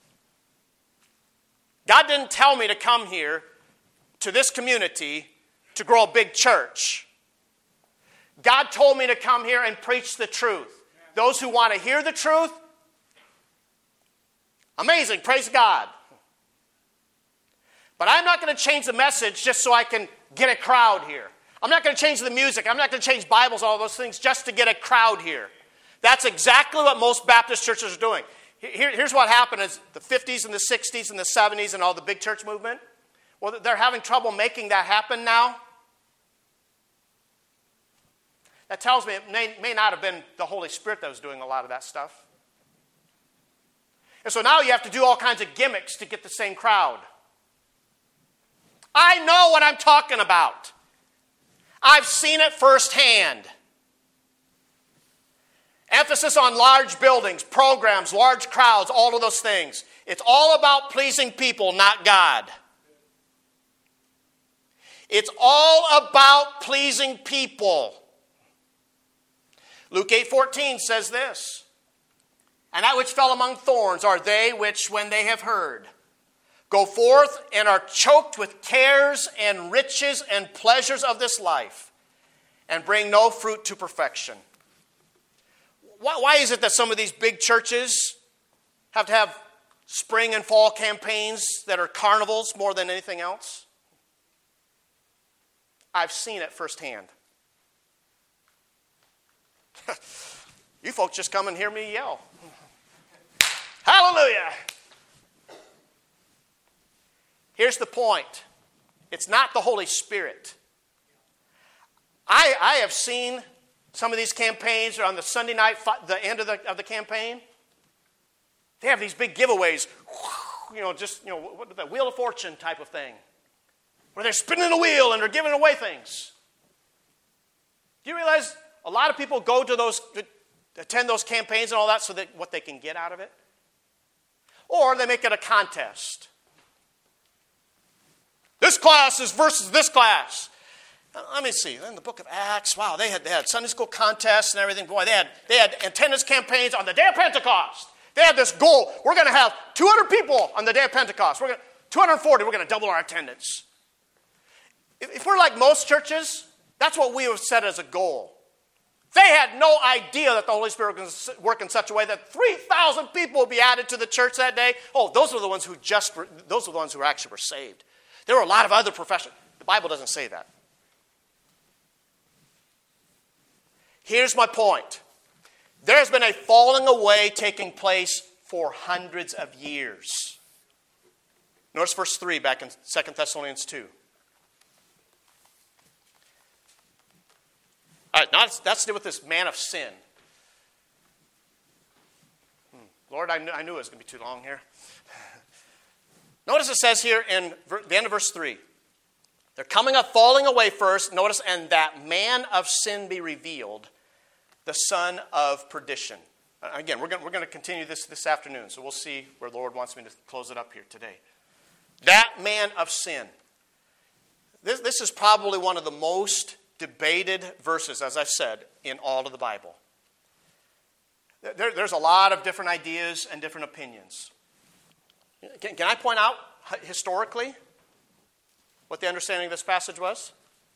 God didn't tell me to come here to this community to grow a big church. God told me to come here and preach the truth. Those who want to hear the truth, amazing, praise God. But I'm not going to change the message just so I can get a crowd here. I'm not going to change the music. I'm not going to change Bibles, all those things, just to get a crowd here. That's exactly what most Baptist churches are doing. Here, here's what happened is the fifties and the sixties and the seventies and all the big church movement. Well, they're having trouble making that happen now. That tells me it may, may not have been the Holy Spirit that was doing a lot of that stuff. And so now you have to do all kinds of gimmicks to get the same crowd. I know what I'm talking about. I've seen it firsthand. Emphasis on large buildings, programs, large crowds, all of those things. It's all about pleasing people, not God. It's all about pleasing people. Luke eight fourteen says this, and that which fell among thorns are they which, when they have heard, go forth and are choked with cares and riches and pleasures of this life, and bring no fruit to perfection. Why, why is it that some of these big churches have to have spring and fall campaigns that are carnivals more than anything else? I've seen it firsthand. You folks just come and hear me yell. Hallelujah! Here's the point. It's not the Holy Spirit. I, I have seen some of these campaigns on the Sunday night, the end of the, of the campaign. They have these big giveaways, you know, just, you know, the Wheel of Fortune type of thing, where they're spinning the wheel and they're giving away things. Do you realize a lot of people go to those, attend those campaigns and all that so that what they can get out of it? Or they make it a contest. This class is versus this class. Let me see. In the book of Acts, wow, they had, they had Sunday school contests and everything. Boy, they had, they had attendance campaigns on the day of Pentecost. They had this goal. We're going to have two hundred people on the day of Pentecost. We're going two hundred forty. We're going to double our attendance. If, if we're like most churches, that's what we have set as a goal. They had no idea that the Holy Spirit was going to work in such a way that three thousand people would be added to the church that day. Oh, those were the ones who just were, those were the ones who actually were saved. There were a lot of other professions. The Bible doesn't say that. Here's my point. There's been a falling away taking place for hundreds of years. Notice verse three back in Second Thessalonians two. All right, now that's, that's to do with this man of sin. Hmm. Lord, I knew, I knew it was going to be too long here. Notice it says here in ver, the end of verse three. They're coming up, falling away first. Notice, and that man of sin be revealed, the son of perdition. Again, we're going, we're going to continue this this afternoon, so we'll see where the Lord wants me to close it up here today. That man of sin. This, this is probably one of the most debated verses, as I've said, in all of the Bible. There, there's a lot of different ideas and different opinions. Can, can I point out historically what the understanding of this passage was?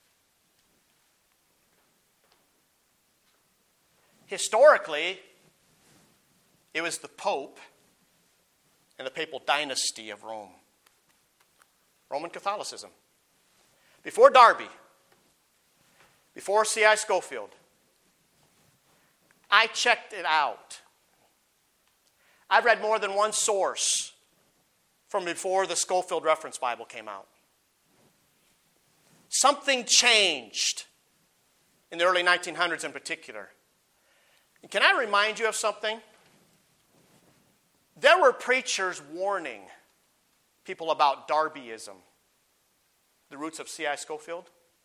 Historically, it was the Pope and the papal dynasty of Rome. Roman Catholicism. Before Darby, before C I Scofield, I checked it out. I've read more than one source from before the Scofield Reference Bible came out. Something changed in the early nineteen hundreds in particular. And can I remind you of something? There were preachers warning people about Darbyism, the roots of C I Scofield.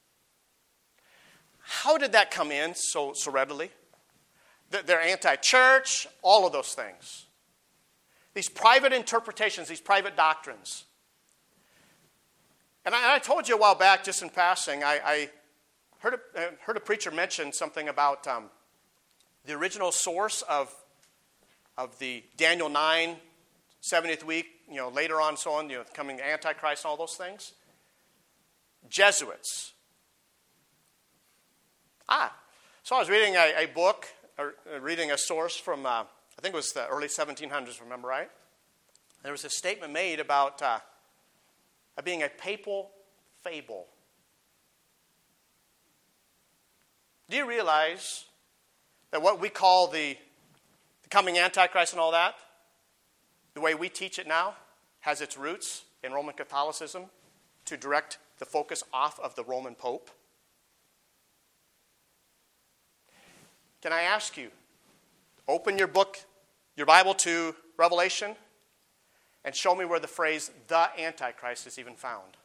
How did that come in so, so readily? They're anti-church, all of those things. These private interpretations, these private doctrines. And I, I told you a while back, just in passing, I, I heard, a, heard a preacher mention something about um, the original source of of the Daniel nine, seventieth week, you know, later on, so on, you know, coming Antichrist and all those things. Jesuits. Ah, so I was reading a, a book, or reading a source from, uh, I think it was the early seventeen hundreds, remember right? There was a statement made about uh, being a papal fable. Do you realize that what we call the, the coming Antichrist and all that, the way we teach it now, has its roots in Roman Catholicism to direct the focus off of the Roman Pope? Can I ask you, open your book, your Bible to Revelation, and show me where the phrase, the Antichrist, is even found.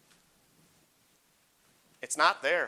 It's not there.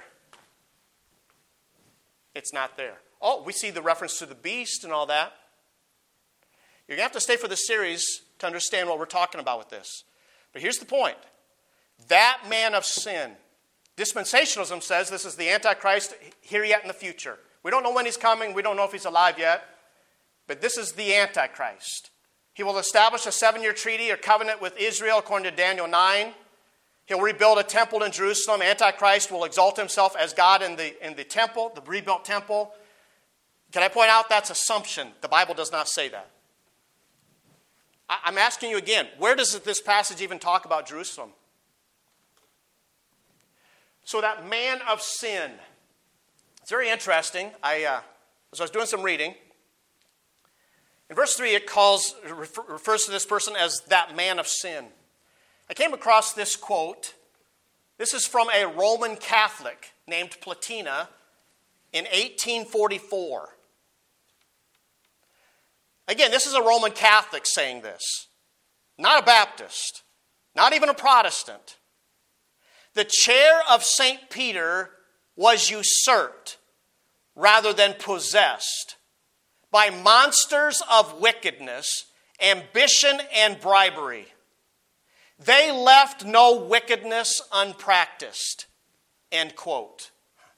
It's not there. Oh, we see the reference to the beast and all that. You're going to have to stay for the series to understand what we're talking about with this. But here's the point. That man of sin, dispensationalism says this is the Antichrist here yet in the future. We don't know when he's coming. We don't know if he's alive yet. But this is the Antichrist. He will establish a seven-year treaty or covenant with Israel according to Daniel nine. He'll rebuild a temple in Jerusalem. Antichrist will exalt himself as God in the, in the temple, the rebuilt temple. Can I point out that's assumption? The Bible does not say that. I, I'm asking you again, where does this passage even talk about Jerusalem? So that man of sin. It's very interesting. I, uh, as I was doing some reading, in verse three it calls, refer, refers to this person as that man of sin. I came across this quote. This is from a Roman Catholic named Platina in eighteen forty-four. Again, this is a Roman Catholic saying this, not a Baptist, not even a Protestant. The chair of Saint Peter was usurped rather than possessed by monsters of wickedness, ambition, and bribery. They left no wickedness unpracticed. End quote.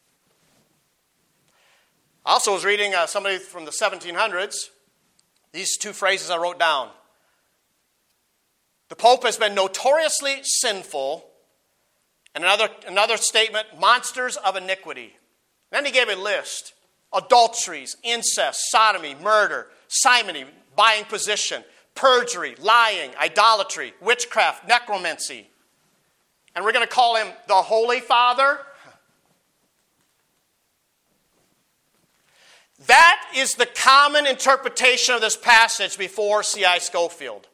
I also was reading uh, somebody from the seventeen hundreds. These two phrases I wrote down. The Pope has been notoriously sinful. And another, another statement, monsters of iniquity. Then he gave a list. Adulteries, incest, sodomy, murder, simony, buying position, perjury, lying, idolatry, witchcraft, necromancy. And we're going to call him the Holy Father. That is the common interpretation of this passage before C I Scofield.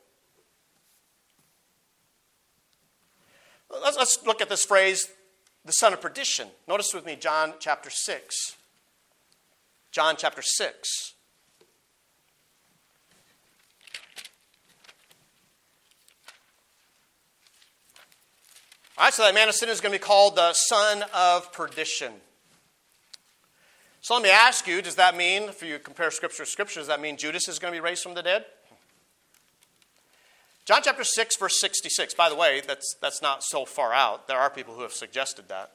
Let's, let's look at this phrase, the son of perdition. Notice with me John chapter six. John chapter six. All right, so that man of sin is going to be called the son of perdition. So let me ask you, does that mean, if you compare Scripture to Scripture, does that mean Judas is going to be raised from the dead? John chapter six, verse sixty-six. By the way, that's, that's not so far out. There are people who have suggested that.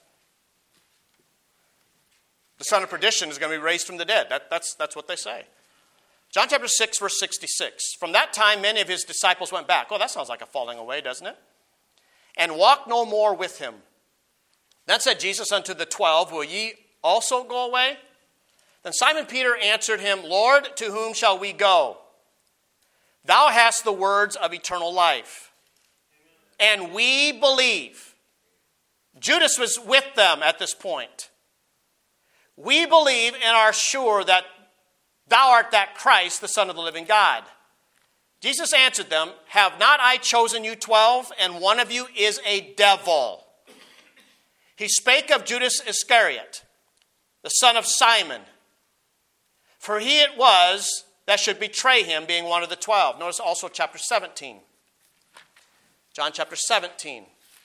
The son of perdition is going to be raised from the dead. That, that's, that's what they say. John chapter six, verse sixty-six. From that time, many of his disciples went back. Oh, that sounds like a falling away, doesn't it? And walked no more with him. Then said Jesus unto the twelve, will ye also go away? Then Simon Peter answered him, Lord, to whom shall we go? Thou hast the words of eternal life. And we believe. Judas was with them at this point. We believe and are sure that thou art that Christ, the Son of the living God. Jesus answered them, have not I chosen you twelve, and one of you is a devil? He spake of Judas Iscariot, the son of Simon. For he it was that should betray him, being one of the twelve. Notice also chapter seventeen. John chapter seventeen.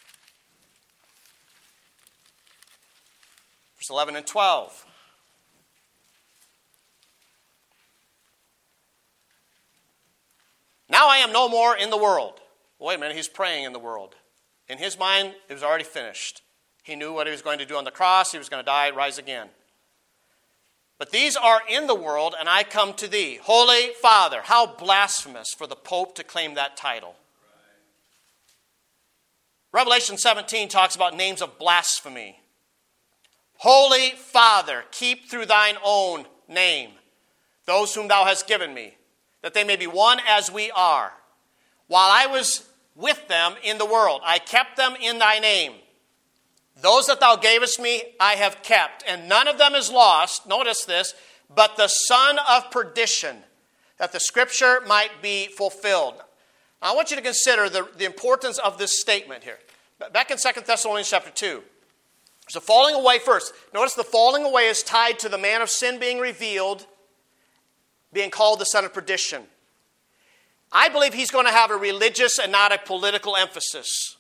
Verse eleven and twelve. Now I am no more in the world. Wait a minute, he's praying in the world. In his mind, it was already finished. He knew what he was going to do on the cross. He was going to die, rise again. But these are in the world, and I come to thee. Holy Father. How blasphemous for the Pope to claim that title. Revelation seventeen talks about names of blasphemy. Holy Father, keep through thine own name those whom thou hast given me, that they may be one as we are. While I was with them in the world, I kept them in thy name. Those that thou gavest me, I have kept, and none of them is lost, notice this, but the son of perdition, that the scripture might be fulfilled. Now, I want you to consider the, the importance of this statement here. Back in Second Thessalonians chapter two, there's a falling away first. Notice the falling away is tied to the man of sin being revealed, being called the son of perdition. I believe he's going to have a religious and not a political emphasis.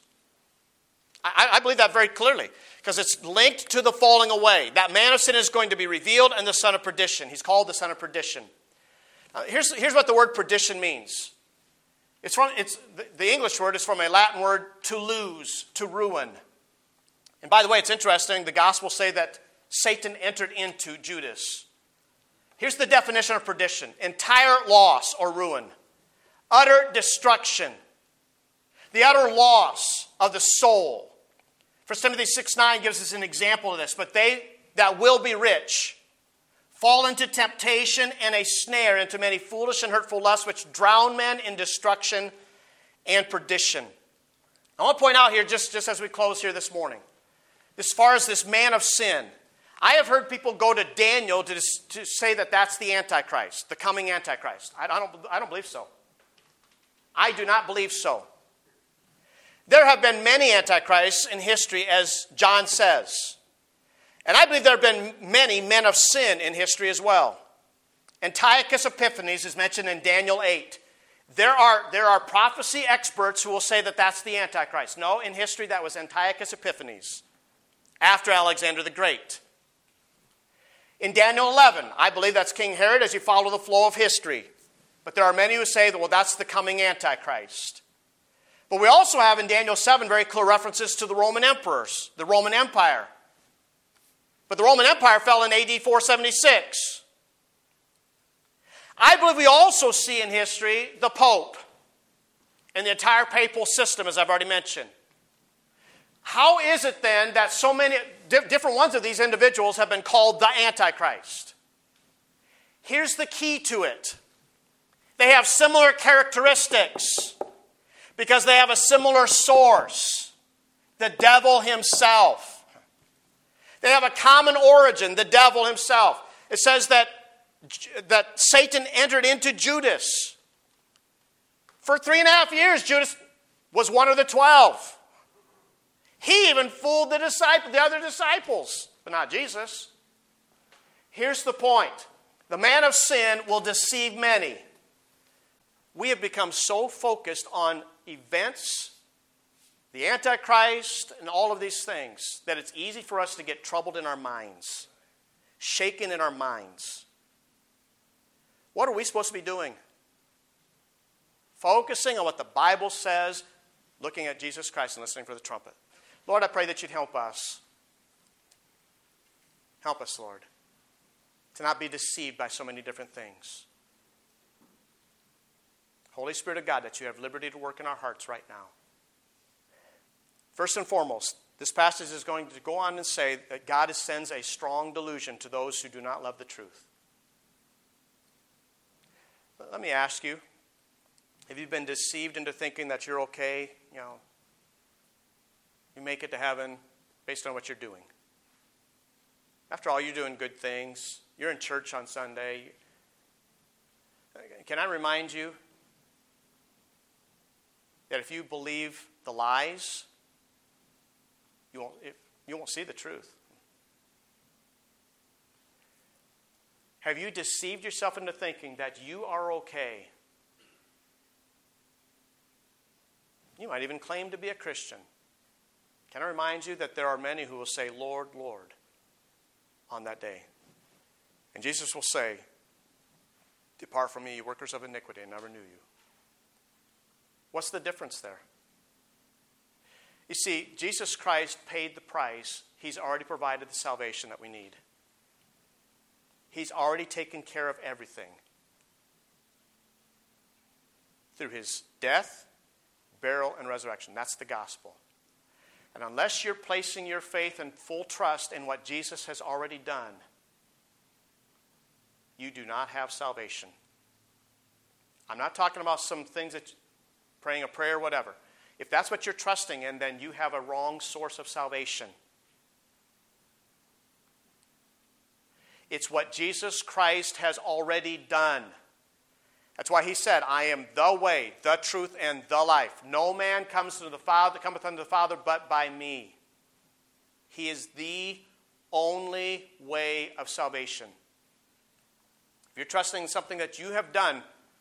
I, I believe that very clearly, because it's linked to the falling away. That man of sin is going to be revealed, and the son of perdition. He's called the son of perdition. Uh, here's, here's what the word perdition means. It's from it's the, the English word is from a Latin word, to lose, to ruin. And by the way, it's interesting, the Gospels say that Satan entered into Judas. Here's the definition of perdition: entire loss or ruin, utter destruction, the utter loss of the soul. First Timothy six nine gives us an example of this. But they that will be rich fall into temptation and a snare, into many foolish and hurtful lusts, which drown men in destruction and perdition. I want to point out here, just, just as we close here this morning, as far as this man of sin, I have heard people go to Daniel to, to say that that's the Antichrist, the coming Antichrist. I, I, don't, I don't believe so. I do not believe so. There have been many Antichrists in history, as John says. And I believe there have been many men of sin in history as well. Antiochus Epiphanes is mentioned in Daniel eight. There are, there are prophecy experts who will say that that's the Antichrist. No, in history that was Antiochus Epiphanes, after Alexander the Great. In Daniel eleven, I believe that's King Herod as you follow the flow of history. But there are many who say that, well, that's the coming Antichrist. But we also have in Daniel seven very clear references to the Roman emperors, the Roman Empire. But the Roman Empire fell in A D four seventy-six. I believe we also see in history the Pope and the entire papal system, as I've already mentioned. How is it then that so many di- different ones of these individuals have been called the Antichrist? Here's the key to it. They have similar characteristics because they have a similar source, the devil himself. They have a common origin, the devil himself. It says that, that Satan entered into Judas. For three and a half years, Judas was one of the twelve. He even fooled the disciple, the other disciples, but not Jesus. Here's the point. The man of sin will deceive many. We have become so focused on events, the Antichrist, and all of these things, that it's easy for us to get troubled in our minds, shaken in our minds. What are we supposed to be doing? Focusing on what the Bible says, looking at Jesus Christ and listening for the trumpet. Lord, I pray that you'd help us. Help us, Lord, to not be deceived by so many different things. Holy Spirit of God, that you have liberty to work in our hearts right now. First and foremost, this passage is going to go on and say that God sends a strong delusion to those who do not love the truth. Let me ask you, have you been deceived into thinking that you're okay, you know, you make it to heaven based on what you're doing? After all, you're doing good things. You're in church on Sunday. Can I remind you that if you believe the lies, you won't, you won't see the truth. Have you deceived yourself into thinking that you are okay? You might even claim to be a Christian. Can I remind you that there are many who will say, Lord, Lord, on that day. And Jesus will say, depart from me, you workers of iniquity, I never knew you. What's the difference there? You see, Jesus Christ paid the price. He's already provided the salvation that we need. He's already taken care of everything. Through his death, burial, and resurrection. That's the gospel. And unless you're placing your faith and full trust in what Jesus has already done, you do not have salvation. I'm not talking about some things that praying a prayer, whatever. If that's what you're trusting in, then you have a wrong source of salvation. It's what Jesus Christ has already done. That's why he said, I am the way, the truth, and the life. No man comes to the Father, cometh unto the Father but by me. He is the only way of salvation. If you're trusting in something that you have done,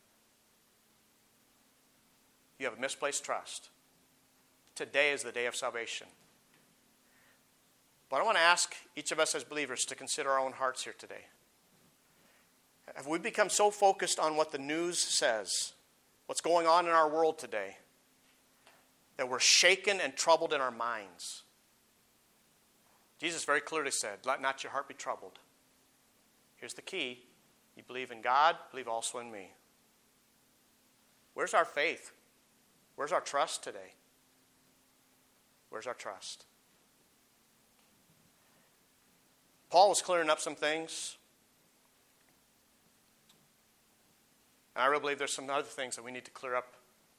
you have misplaced trust. Today is the day of salvation. But I want to ask each of us as believers to consider our own hearts here today. Have we become so focused on what the news says, what's going on in our world today, that we're shaken and troubled in our minds? Jesus very clearly said, let not your heart be troubled. Here's the key. You believe in God, believe also in me. Where's our faith? Where's our trust today? Where's our trust? Paul was clearing up some things. And I really believe there's some other things that we need to clear up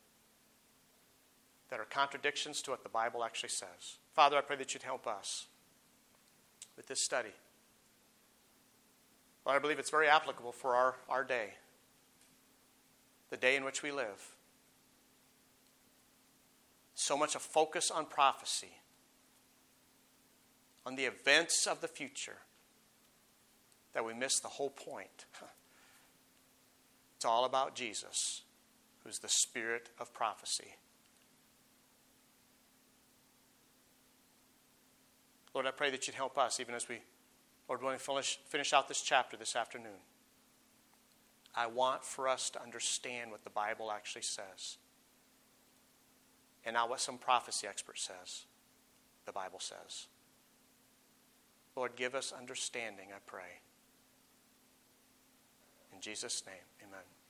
that are contradictions to what the Bible actually says. Father, I pray that you'd help us with this study. Lord, I believe it's very applicable for our, our day, the day in which we live. So much a focus on prophecy, on the events of the future, that we miss the whole point. It's all about Jesus, who's the spirit of prophecy. Lord, I pray that you'd help us, even as we, Lord willing, finish, finish out this chapter this afternoon. I want for us to understand what the Bible actually says, and not what some prophecy expert says, the Bible says. Lord, give us understanding, I pray. In Jesus' name, amen.